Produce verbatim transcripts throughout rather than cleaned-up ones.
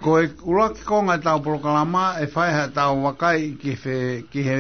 Ko e ula ki konga tau polokalama e whai ha tau wakai ki he, ki he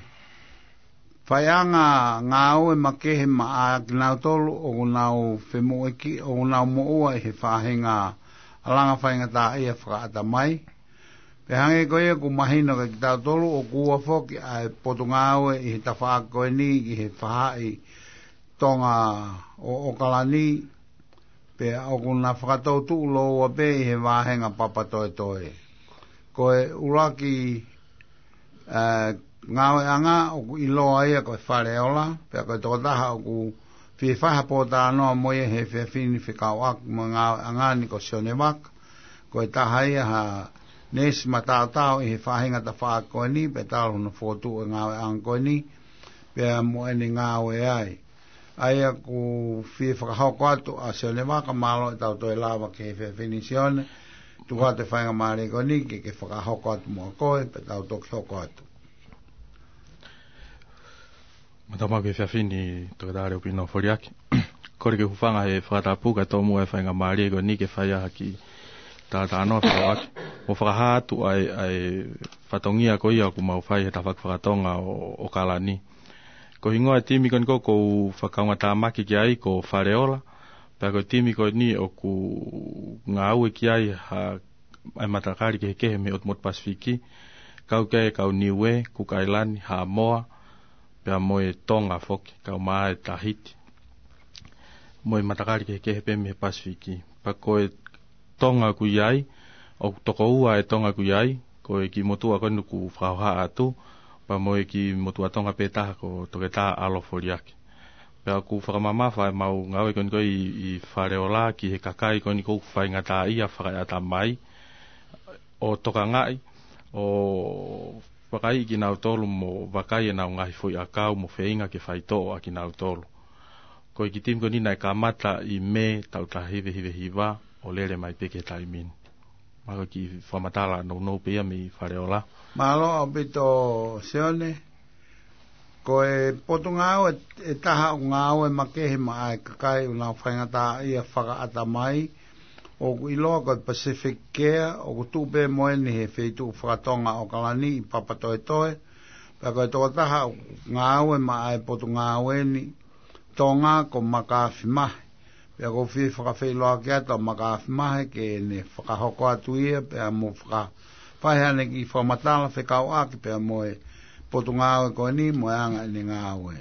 whaianga ngā au e makehe ma a ki nau tolu o nau whemu eki o nau moua e he whahenga alanga whainga tā ia whakaata mai. Pe hange koe ku mahino ka ki tau tolu o kua whoki a potu ngā au e he tawha koe ni i he whahai tonga o, o kalani pe o kuna whakatou tu loa pe i he wāhenga papa toe toe. Koe uraki uh, ngāwe anga o ku iloa ia koe whare ola, pe koe tokotaha o ku whi whaha pōtā noa moe he whiawhini whikau aku mo ngāwe anga ni ko sione wak, koe taha ia ha nesi ma tāo tāo i he whahinga ta wha koe ni, pe tālo na whotu e ngāwe anga koe ni, pe mo eni ngāwe ai. Aia ku whi whakahoko atu a sione waka malo e tau toi lawa ke he whiawhini sione, tu kā te whainga maare koe ni, ke ke whakahoko atu mua koe, pe tau toki hoko atu. Matama ke whiawhini tokatare upi no whoriaki. Kore ke hufanga he whakatapuka tō mua e whainga maare koe ni ke whaiaha ki tātā anoa whakawaki. Mo whakaha atu ai, ai whatongia ko ia ku mau whai he tawhak whakatonga o, o kalani. Ko hingoa timi kon ko ko whakaunga tā maki ki ai ko whareola. Pea ko timi ko ni o ku ngā aue ki ai ha ai matakari ke he kehe me Otmot Pasifiki. Kau kei kau niue, ku kailani, ha moa. Pea moe tonga foki, kau maa e tahiti. Moe matakari ke he kehe pe me Pasifiki. Pa koe tonga ku iai, o toko ua e tonga ku iai, koe ki motua konu ku whauha atu. Pa moe ki motua tonga pētaha ko toke tā alo foliaki. Pea ku whakamamafa e mau ngawe koni koe i, i whareola ki he kakai koni kou whai ngata ia whakai ata mai. O toka ngai, o whakai ki nau tolu mo wakai e nau ngahi fui akau mo wheinga ke whaitoa a ki nau tolu. Koe ki tim koni nai kamata i me tau ta hive hive hiva o lere mai peke tai min. Maka ki whamatala no no pia mi whareola. Malo o pito seone, ko e potu ngāo e, e taha o ngāo e makehe ma ai kakai o ngā whaingata ia whakaata mai, o ku iloa ko e Pacific Care, o ku tūpe moeni he wheitu whakatonga o kalani i papatoe toe, pia ko e toko taha o ngāo e ma ai potu ngāo e ni tonga ko makawhi mahe, pia ko whi whakawhiloa ki ata makawhi mahe ke ne whakahoko atu ia, pia mo whaka whaihane ki whamatala whekau aki pia moe potu ngāwe koe ni moe anga ni ngāwe.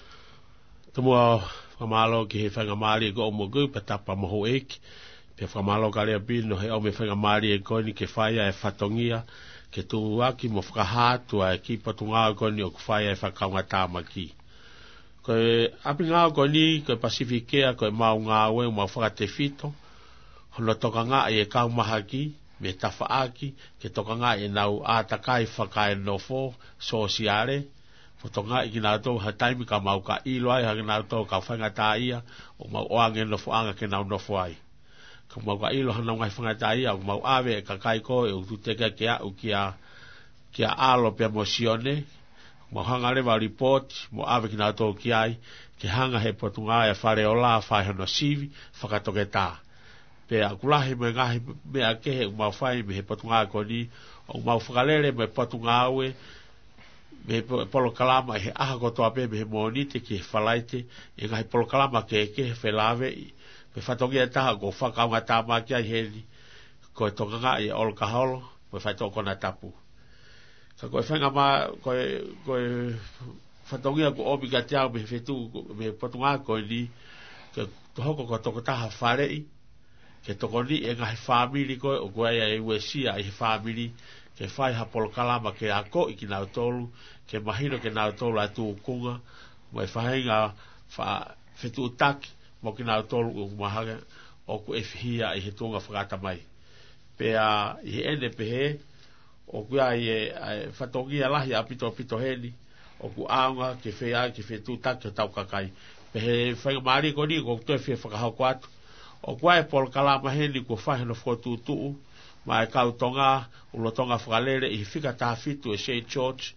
Tumua whamalo ki he whainga maari e ko omo gui pa tapa moho eki. Pia whamalo ka rea pino he ome whainga maari e koe ni ke whaia e whatongia ke tu aki mo whakahātua e ki potu ngāwe koe ni o ku whaia e whakaunga tāma ki. Koe api ngāwe koe ni koe Pasifikea koe mau ngāwe mau whakate whito. Hono toka ngā e kau maha ki. Me tafaaki ke toka ngā e nau ātakai whakae nofo sosiare po toka ngā i ki nau tau ha taimi ka mau ka ilo ai ha ki nau tau ka whainga tā ia o mau oange nofo anga ke nau nofo ai ka mau ka ilo ha nau ngai whainga tā ia o mau awe e ka kai ko e utu teka ke au ki a ki a alo pia mo sione mau hanga rewa report mo awe ki nau tau ki ai ke hanga he potu ngā e whare o la whai hano sivi whakatoke tā pe akulahi me ngahi me akehe umau whai me he patunga ko ni o umau whakalere me patunga aue me polo kalama he aha ko toa pe me he monite ki he whalaite e ngahi polo kalama ke ke he whelawe me whatongia taha ko whakaunga tāma ki ai heni ko e tonga ngā i olo kaholo me whaito kona tapu ka koe whainga mā koe koe whatongia ko omi ka te au me he whetu me patunga ko ni ke tohoko ko toko taha wharei ke toko ni e ngahi whamiri koe o koe e uesia i he whamiri ke whai ha polo kalama ke a ko i ki nau tolu ke mahino ke nau tolu a tū kunga mo e whahenga whetu utaki mo ki nau tolu o kumahaga o ku e whihia i he tūnga whakata mai pea i he ene pehe o kua i e whatongia lahi a pito pito heni o ku aunga ke whea ke whetu utaki o tau kakai pehe whainga maari ko ni ko tue whia whakahau ko atu o kwae pol kalama heni ko whahe no whotutu ma e kau tonga ulo tonga whakalere i whika tāwhitu e Saint George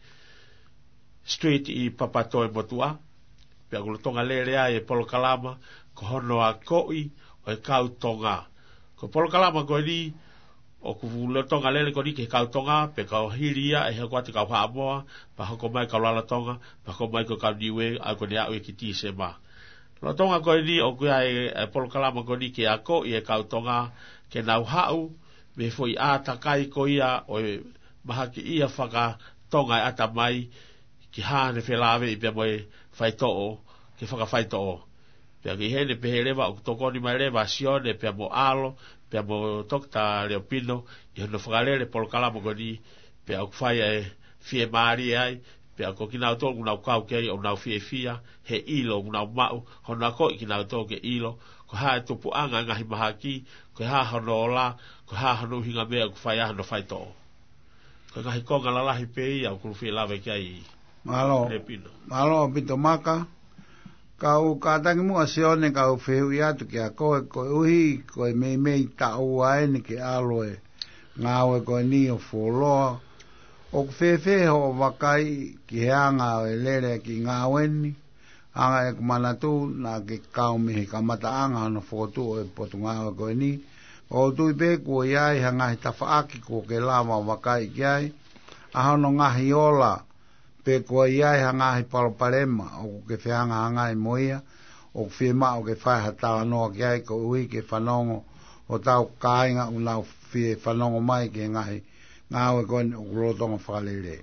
Street i Papatoe Motua pia ulo tonga lere ai e pol kalama ko hono a koi o e kau tonga ko pol kalama ko ni o ku lo tonga lele ko ni ke ka tonga pe ka hilia e he ko te ka ha mo pa ko mai ka la tonga pa ko mai ko ka diwe a ko dia e ki ti se ma lo tonga ko ni o ku ai e pol kala mo ko ni ke ako i e ka tonga ke nau hau me foi a ta kai ko ia o maha ki ia whaka tonga ata mai ki hane whelawe i pia moe whai to'o ki whaka whai to'o pia ki hene pehe lewa o toko ni mai lewa sione pia mo alo pia mo tokta leo pino i hono whakalele polo kalamo koni pia o kwhai e fie maari ai pia ko ki nau tō ngunau kau kei o nau fie fia he ilo ngunau mau hono ako i ki nau tō ke ilo ko hae tupu anga ngahi maha ki ko hae hono ola ko hae hono hinga mea o kwhai ahano whai to'o ko ngahi konga lalahi pe ia o kuru fie lawe kia malo malo pito maka kau katangi mua sione kau whiu i atu ki a koe koe uhi koe mei mei ta ua ene ki aloe ngawe koe ni o fuoloa o kwhewhe ho wakai ki heanga o e lere ki ngaweni anga e kumanatu na ki kau mihi kamata anga no fotu o e potu ngawe koe ni o tui pe kua iai hangahi tafaaki kua ke lama wakai ki ai ahono ngahi ola pe kua iai hangahi paloparema o ke whianga hangai moia o whima o ke whai hatawa noa ki ai ko ui ke whanongo o tau kāinga unau whie whanongo mai ke ngahi ngawe koe o kurotonga whakalere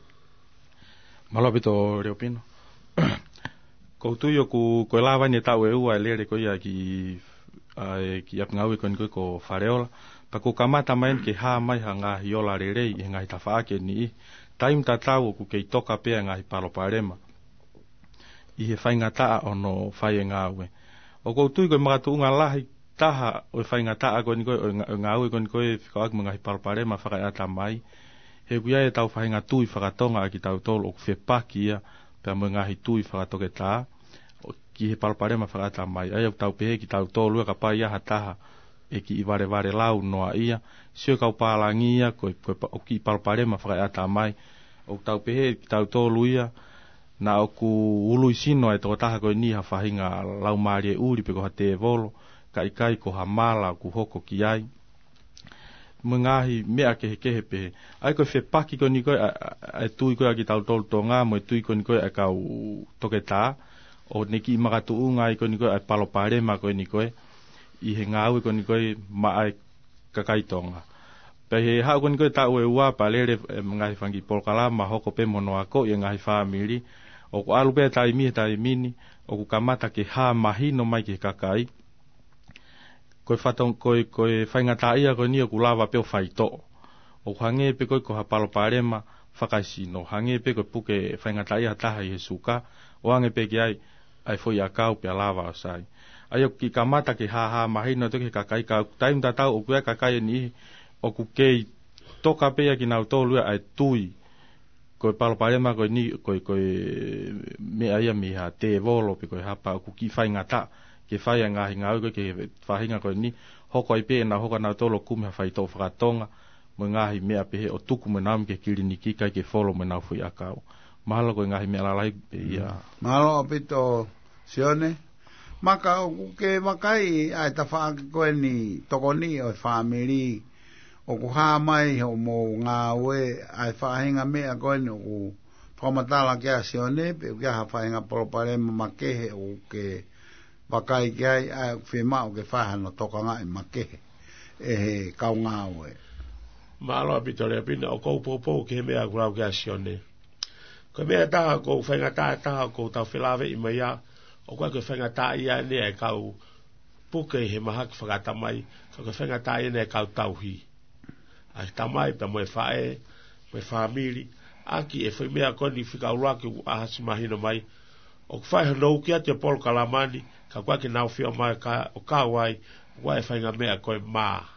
Malapito Reo Pino ko tui o ku koe lawa ni tau e ua e lere ko ia ki ai ki ap ngawi kon ko fareola pa ko kamata mai ke ha mai hanga hiola rere i ngai ta faake ni time ta tau ku ke toka pe ngai palo parema i he fainga ta ono fai ngawe o ko tu ko ma tu nga lahi taha o fainga ta ko ni ko ngawe kon ko ko ak ngai palo parema fa ata mai he ku ia tau fainga tu i fa tonga ki tau tolo ku fe pakia pe mo ngai tu i fa to ke ta ki he palparema whakata mai. Ai au tau pehe ki tau tōlua ka pai aha taha e ki i ware ware lau noa ia. Sio kau pālangi ia koe, koe o ki palparema whakata mai. O tau pehe ki tau tōlu ia na o ku ului sino e tō taha koe ni ha whahinga lau maari e uri pe ko ha te volo ka ikai ko ha mala ku hoko ki ai. Mungahi mea kehe kehe pehe. Ai koe whe paki ko ni koe e tui koe a ki tau tōlu tō ngā mo e tui ko ni koe a kau toke tā. O neki i makatu unga i ko ni koe ai palo parema ko ni koe i he ngāui ko ni koe ma ai kakaitonga. Pe he hao ko ni koe tau e ua pa lere ngahi whangi polkalama hoko pe mono ako i ngahi whaamiri. O ku alu pe tai mihe tai mini o ku kamata ke ha mahino mai ke kakai. Koe whatong koe koe whaingata ia ko ni o ku lava peo whaito. O ku hange pe koe ko ha palo parema whakaisino. Hange pe koe puke whaingata ia taha i he suka. O ange pe ki ai ai foi a kau pe lava sai ai o ki kamata ki ha ha mahino to ki kakai ka time ta tau o ku kakai ni o ku kei toka pe ki nau tolu ai tui ko palo parema ko ni ko ko me ai mi ha te volo pe ko ha pa ku ki fai ngata ke fai nga hinga ko ke fai nga ko ni hoko ai pe na hoko na tolo ku me fai to fratonga mo nga hi me pe o tuku me nam ke kiliniki kai ke follow me na foi a kau Mahalo ko ngahi mea lalai ia. Mahalo apito sione. Maka o ke makai ai ta whaake koe ni toko ni o whaamiri o ku haa mai o mo ngā ue ai whaahinga mea koe ni o ku whamatala kia sione pe o kia ha whahinga poloparema makehe o ke makai kia ai ai o whima o ke whahano toka ngai makehe e he kau ngā ue. Mahalo apito rea pina o kou popo ke mea kurau kia sione. Ko mea taha ko whainga taha taha ko tau whilawe i mai a o koe ko whainga taha ia ne e kau puke he maha ki whakata mai ko ko whainga taha ia ne e kau tauhi a ta mai pa moe whae moe whaamiri aki e whai mea koni whika ura ki ahasi mahino mai o ko whai hanou kia te polo kalamani ka koe ki nau whio mai ka, o kawai koe e whainga mea koe maa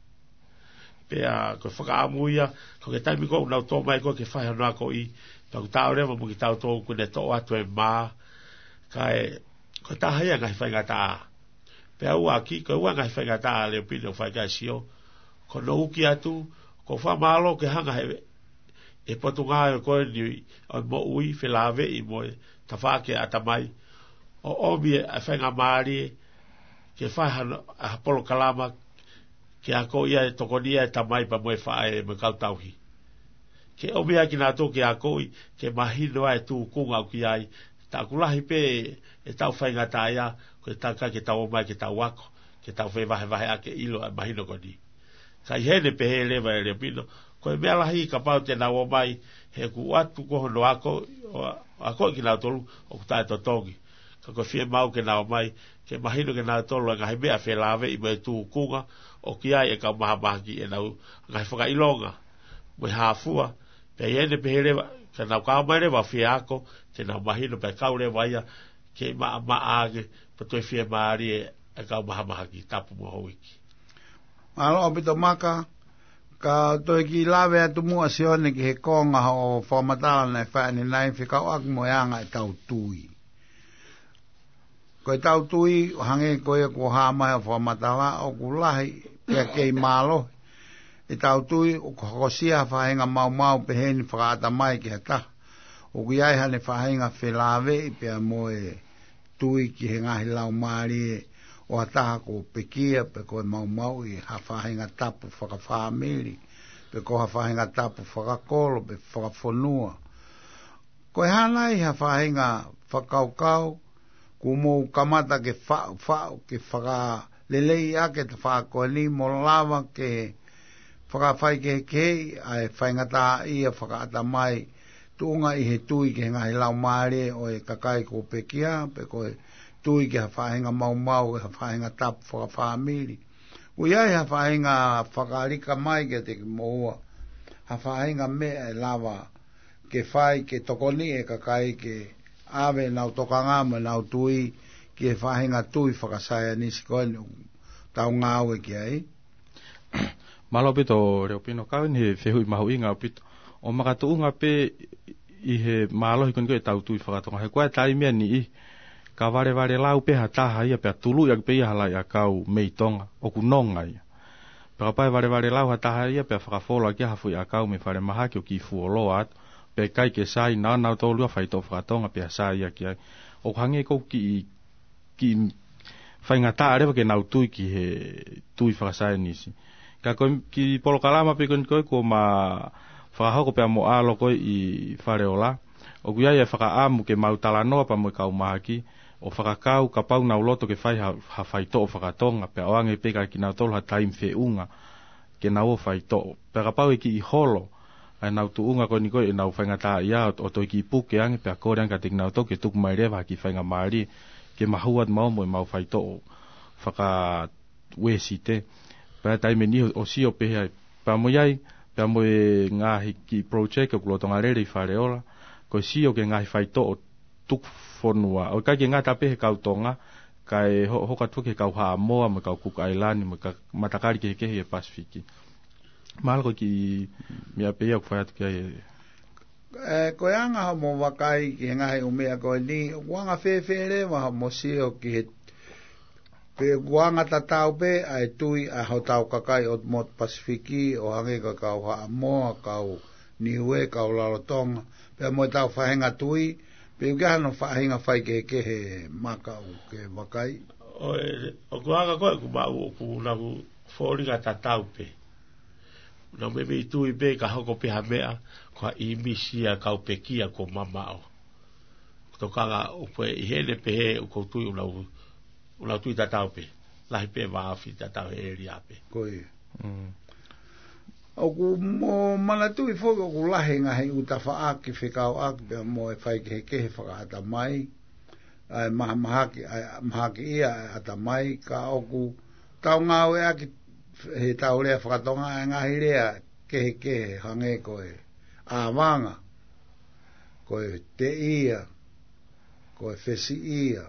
pea ko whakaamuia ko ke taimi ko nau tō mai koe ke whai hanoa ko i Tau tau rewa muki tau tō kune tō atu e mā. Kai, ko tā haia ngai whainga tā. Pea ua ki, ko ua ngai whainga tā leo pine o whainga sio. Ko no uki atu, ko wha mālo ke hanga he, e potu ngā e koe ni, o mo ui, whilawe i mo e, ta whake ata mai. O omi e whainga maari, ke whai hana, a polo kalama, ke a ko ia e toko nia e tamai pa moe whae e me kautauhi. Ke o mea ki nā tō ke a koi, ke mahino ai tū kunga au ki ai, ta kulahi pe e tau whainga tā ia, ko e taka ke tau o mai ke tau wako, ke tau whai vahe vahe ake ilo a mahino koni. Ka i hene pe he lewa e leo pino, ko e mea lahi ka pau te nau o mai, he ku atu koho no ako, a koe ki nau tolu, o ku tae to tongi. Ka koe fie mau ke nau mai, ke mahino ke nau tolu, e ngahi mea whe lawe i mai tū kunga, o ki ai e kau maha maha ki e nau, ngahi whaka ilonga, mo hafua, pe ene pe hele ka nau ka mai wa fie ako te nau mahino pe kau le waia ke ma ma age pe toi fie maari e kau maha maha ki tapu mo hoiki. Alo pito maka ka toi ki lawe atu mua sione ki he konga o whamatala nei whaene nei fi kau ak mo yanga e tau tui. Ko e tau tui hange koe ko hamai o whamatala o kulahi pia kei malo e tau tui o kosia whahenga mau mau pe heni whakaata mai ki hata. O ki ai hane whahenga whelawe i pia moe tui ki he ngahi lau maari e o ataha ko pekia pe koe mau mau i ha whahenga tapu whakawhamiri pe ko ha whahenga tapu whakakolo pe whakafonua. Ko e hana i ha whahenga whakaukau ku mou kamata ke whau whau ke whaka lelei ake te whakoni mo lava ke whakawhai ke kei, ai whaingata ia whakaata mai, tuunga i he tui ke ngahi lau maare o e kakai ko pekia, pe ko e tui ke ha whainga mau mau, ha whainga tapu whakawhamiri. Ui ai ha whainga whakarika mai ke te moua, ha whainga mea e lava ke whai ke tokoni e kakai ke awe nau tokangama nau tui, ke whainga tui whakasaya nisi koe tau ngāwe ki ai. Malo pito reo pino kawen he whehui mahu inga o pito. O makatu unga pe i he malo hikon koe tau tui whakatonga. He koe tai mea ni i. Ka ware ware lau pe ha taha ia pe a tulu ia pe ia halai a kau meitonga. O ku nonga ia. Peka pai ware ware lau ha taha ia pe a whakafolo a kia hafui a kau me whare mahaki o ki fuoloa atu. Pe kai ke sai nā nau tō lua whaito whakatonga pe a sai ia ki ai. O hange kou ki ki whaingata arewa ke nau tui ki he tui whakasai nisi. Ka koe ki polo kalama pe koe koe ko ma whakahoko pe mo alo koe i whare o la. O kuia ia whakaamu ke mau talanoa pa mo kau mahaki. O whakakau ka pau nau loto ke whai ha, ha whaito o whakatonga. Pe oange pe ka ki nau tolu ha taim whiunga ke nau o whaito. Pe ka pau e ki i holo. Ai nau tu unga koe ni koe e nau whaingata ia o toi ki puke ange pe a kore anka te nau toke tuku mai rewa ki whainga maari. Ke mahuat mau mo e mau whaito o whaka wesi te. Pea taime ni o si o pehe ai. Pea mo iai, pea mo e ngahi ki project o kulotonga rere i whare ola. Ko si o ke ngahi whaito o tuk whonua. O kai ke ngata pehe kautonga, kai ho, hoka tuke kau haa moa, mo kau Cook Island, mo ka matakari ke kehe e Pasifiki. Malko ki mea pehe o kwhaiatu ki ai e. E, koe anga ha mo wakai ki ngahi umea koe ni, wanga whewhere wa ha mo si o ki he pe guanga tatau pe ai tui a hotau kakai o mot Pasifiki o hange ka kau ha moa kau niue kau lalotonga pe mo tau whahenga tui pe ugano whahenga whai ke ke he maka o ke wakai o e o guanga koe ku mau o ku nagu whoringa tatau pe na me me tui pe ka hoko pe hamea kwa i misia kau pe kia ko mamao tokanga o pe i hele pe he o kou tui unau Ula tui tatau pe, lahi pe waafi tatau e ria pe. Koe. Mm. O ku mo mana tui foko ku lahi ngahi uta whaaki whikau aki pe mo e whai kehe kehe whakaata mai. Ai maha mahaki, ai mahaki ia ata mai ka o ku tau ngau e aki he tau rea whakatonga e ngahi rea kehe kehe hange koe. A wanga. Koe te ia. Koe whesi ia.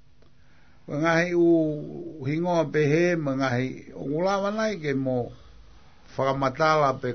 Ngahi u hingoa pe he, ngahi o ulawa nai ke mo whakamatala pe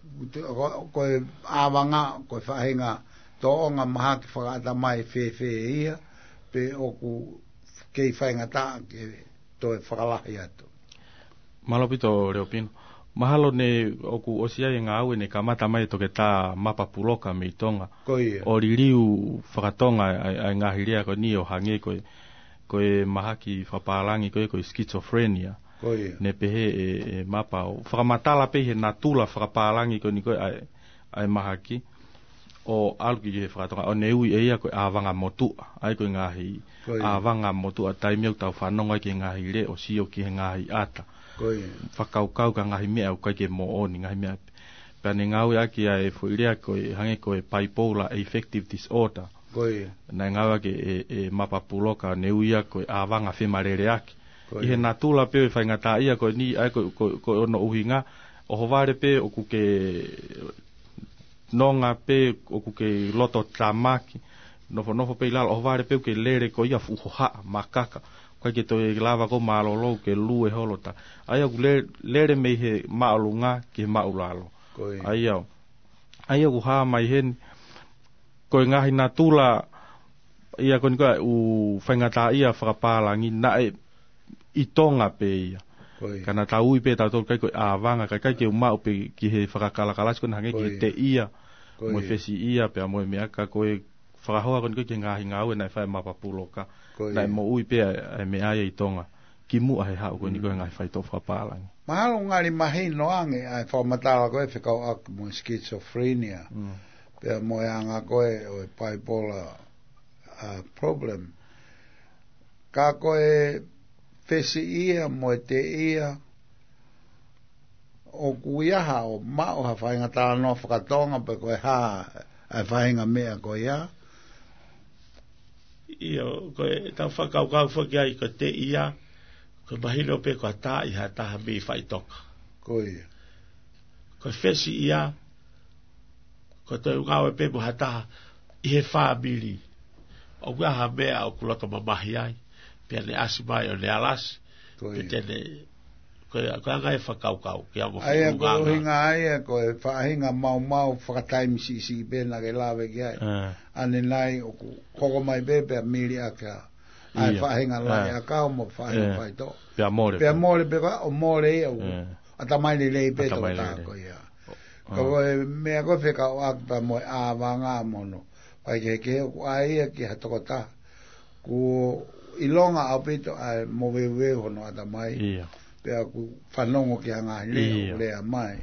koe awanga, koe whahinga toonga maha ki whakaata mai whewhe ia, pe o ku kei whainga taa ke toi whakalahi atu. Malopito reo pino. Mahalo ne oku osia e ngā aue ne kamata mai toke tā mapa puloka me i tonga. Koe. O ririu whakatonga ai ngahi rea koe ni o hange koe. Koe mahaki whapalangi koe koe schizophrenia. ne pehe e, e mapa o whakamatala pehe na tula whakapālangi ko ni koe ai, ai mahaki o alki he whakatonga o neui e ia koe āwanga motua ai koe ngahi āwanga motua taimiau tau whanonga ki ngahi le o sio ki ngahi ata whakaukau ka ngahi mea o kai ke mo oni ngahi mea pane ngau aki ai fuirea koe hange koe bipolar affective disorder na ngau aki e, e mapa puloka neuia koe āwanga whemarere aki i he natula pe whai ngata ia koe ni ai koe, koe, koe ono uhinga o hovare pe o kuke nonga pe o kuke loto tamaki nofo nofo pe lalo o hovare pe ke lere ko ia fuhoha makaka koe ke toi lava ko malolo ke lue holota ai aku lere, lere me he maulunga ke maulalo ai au ai aku ha mai hen koe ngahi natula ia koe koe u whaingata ia whakapalangi na e i tonga pe ia kana tau i pe tau tolu kai koe āwanga kai kai ke umau pe ki he whakakalakalas koe hange ki he te ia moe whesi ia pe a moe meaka koe whakahoa koe koe ke ngahi ngau e nai whae mapapuloka nai mo ui pe a me aia i tonga ki mua he hau koe ni koe ngahi whai tō whakapalangi mahalo ngari mahi noange ai whamatala koe whikau aku mo schizophrenia pe a moe anga koe o bipolar uh, problem ka koe fesi ia mo te ia o kuiaha o mao ha whainga tāna no whakatonga pe koe ha ai whainga mea koe ia io koe tau whakaukau whakia i ko te ia koe mahino pe koe tā i ha taha mi whaitoka koe koe fesi ia koe toi ungawe pe mo ha taha i he whaamiri o kuaha mea o kuloto mamahi ai pe ne asimai o ne alas pe tene koe ngai whakaukau ki amo ai ko hinga ai ko whahinga mau mau whakataimi si si pe na ke lawe ki ai ane nai o koko mai be pe miri aka ai whahinga lai aka o mo whahinga whaito pe amore pe amore pe o more o atamai le le pe to ta ko ia ko me ko fe ka o akta mo avanga mono ai ke ke ai ki hatokota ku ilonga apito ai movewe hono ata mai ia pe aku fanongo ki anga le le mai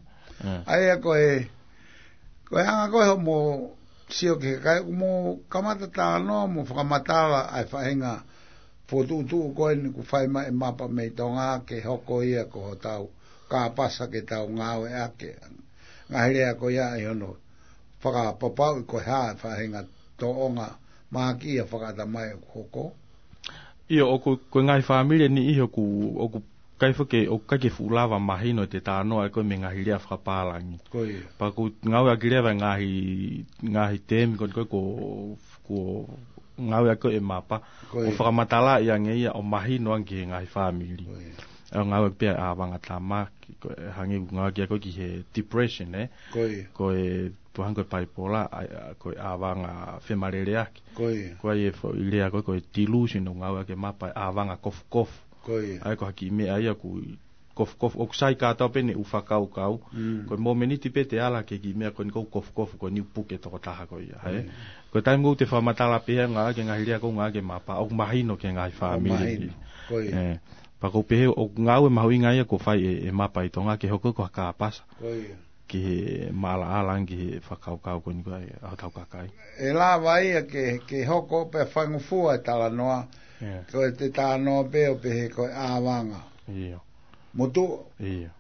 ai ko e ko anga ko mo sio ke kai mo kamata ta no mo kamata ai fainga fotu tu ko ni ku fai mai mapa me tonga ke hoko ia ko tau ka pasa ke tau ngawe ake ngaile ko ia e ono faka papa ko ha fainga toonga maki a faka ta mai hoko io o ko ngai family ni iho ku o ku kai foke o kai ke fulava mahino te tano ai ko me ngahi ria whakapalangi koi pa ku ngau a gireva ngahi ngahi tem ko ko ko ko ngau a ko e mapa o whakamatala ia ngeia o mahino ange ngahi family o ngau pe a wanga tama ko hangi ngau ki ko ki he depression eh koi ko e tuhan ko bipolar ko a wanga femarere aki koi ko e fo ile ko ko delusion ngau ke mapa a wanga kof kof koi ai ko haki me ai ku kof kof o sai ka ta pene u fakau kau ko mo meniti pete ala ke ki me ko ni kof kof ko ni puke to ta ko ia hai ko time go te fa matala pe nga ke nga hilia ko nga ke mapa o mahino ke nga family koi eh pa ko pe o nga o mahuinga ia ko fai e mapa i tonga ke hoko ko ka pasa koi ki mala alangi fakau kau ko ni ko a tau ka kai e la vai ke ke hoko pe fangu fua tala noa ko te ta no pe o pe ko avanga ia motu ia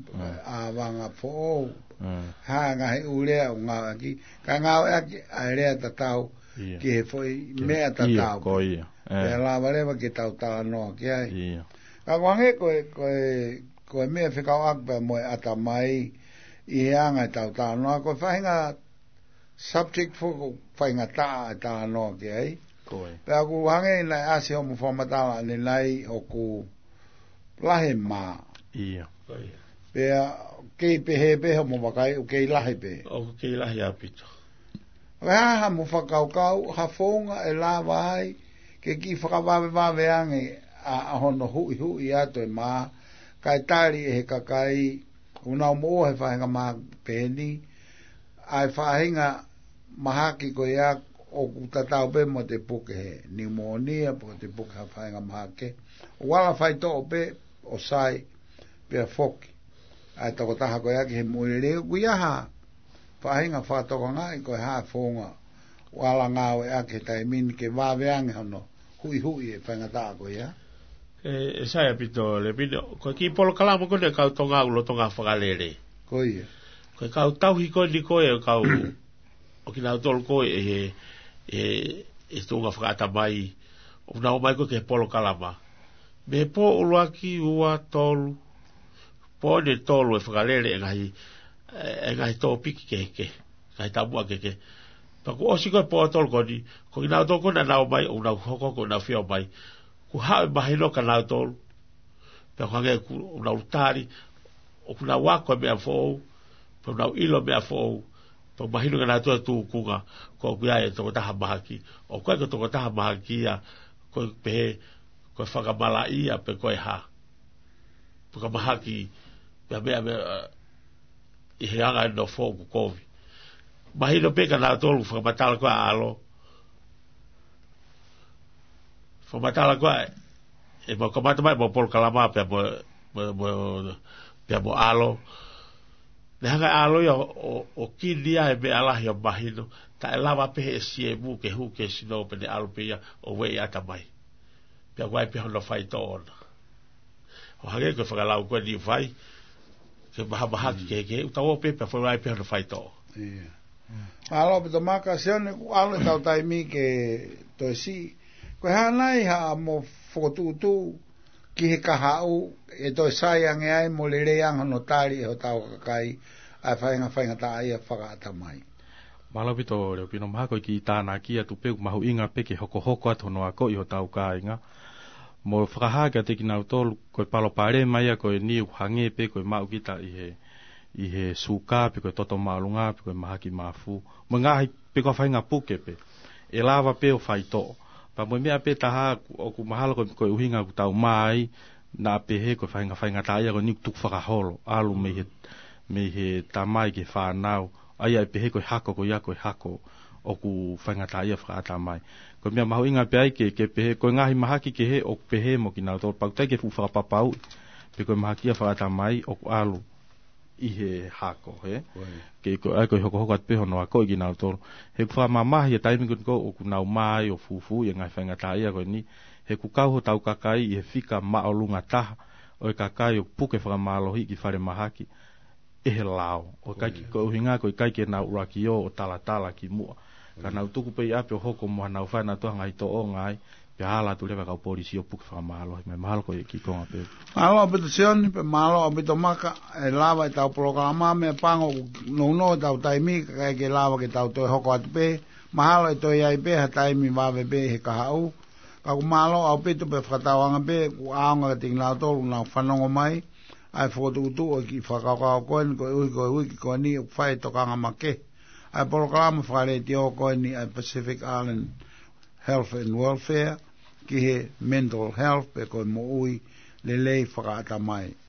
avanga fo ha nga he ule nga ki ka nga ki are ta tau ki foi me ta tau ko ia e la vale ke tau ta no ki ai ia ka wange ko ko ko me fe ka ak ba mo ata mai i anga tau ta no ko fainga subject fo fainga ta ta no ki ai pe aku hange na asi o mo formatala ni lai o ku lahe ma ia pe ke pe he pe mo makai o ke lahe pe o ke lahe apito wa ha mo fakau kau ha fonga e la vai ke ki fakava va veange a hono hu hu ia to ma kai tali he kakai una mo he fainga ma pe ni ai fainga mahaki ko ia o tatau pe mo te puke he pneumonia po te puke ha whainga mahake o wala whai to pe o sai pe foki ai to taha ko ya ki mo le ku ya ha fa hinga fa to nga ko ha fonga wala nga we ake tai min ke va veang no hui hui e fanga ta ko ya e sai pito le pito ko ki polo kala mo ko de ka to nga lo to nga fa lele ko ia ko ka tau hi ko di ko e ka o ki na tol ko e e e to nga fa ta mai o na o mai ko ke polo kala ma me po o aki ua tolu po de tolu e fa lele e ngai e ngai to piki ke ke ngai ta bua ke ke pa ko o si ko po tol ko di ko ina to ko na na mai o na ko ko na fio mai ku ha ba hilo ka na tol pa ko nge ku na utari o ku na wa ko be afo po na ilo be afo po ba hilo ka na to tu ku ga ko ku ya to ta ba ki o ko ko to ta ba ki ya ko pe ko fa ka mala ia pe ko ha po ka ba ki ya be be i he anga no fo ku ko mahino peka na tolu fa matala kwa alo fa matala kwa e mo komata mai mo pol kalama pe mo mo pe mo alo le hanga alo yo o kidia e be ala yo mahino ta lava pe si e bu ke hu ke sino pe de alo pe ya o we ata mai pe kwa pe no fai to o hage ko fa la ko di fai ke ba ba ke ke ta o pe pe fa vai pe no fai to yeah. Alo pe maka sione ku alo tau tai mi ke to si ko hanai ha mo fotu tu ki he kahau e to sai ang ai mo le le ang no tali ho tau kai a fainga fainga ta ai fa ta mai malo pito le pino mako ki ta na ki atu pe mahu inga pe ke hoko hoko atu no ako i ho tau kai nga mo fraha ka te ki na tol ko palo pare mai ko ni hange pe ko mau kita i he i he suka pe ko toto malunga pe ko mahaki mafu mo nga pe ko fainga puke pe e lava pe o faito pa mo mea pe taha o ku mahalo ko ko uhinga ku tau mai na pe he ko fainga fainga ta ia ko ni tuk faka holo alu me he me he tamai ke fa nau ai ai pe he ko hako ko ia ko hako o ku fainga ta ia fa ta mai ko mea mahu inga pe ai ke ke pe he ko ngahi mahaki ke he o pe he mo ki na to pa ta ke fu fa papau pe ko mahaki fa ta mai o ku alu i he hako he ke ko ai ko hoko hoko pe hono ako i na to he ku fa mama he tai mi ko o ku na mai o fufu e ngai fainga ta ia ko ni he ku kau ho tau kakai i he fika ma o lunga ta o e kakai o puke fa malo hi ki fare mahaki e he lao o kai ki ko hinga ko kai ke na uraki o tala tala ki mu kana utuku pe ape hoko mo na fa na to ngai to o ngai pe hala tu le ka polisi o puke fa malo me malo ko ki ko ape malo pe sion pe malo pe to maka e lava tau programa me pango no no tau tai mi ka ke lava ke tau to hoko atu pe mahalo to ia pe ha tai mi va be he ka hau ka malo au pe to pe fatawanga pe ku anga ting la to na fanongo mai ai fotu tu o ki fa ka ka ko ko ko ko ni fai to ka make ai programa fa le ti o ko ni Pacific Island Health and Welfare ki he mental health pe ko mo ui le lei whakaata mai.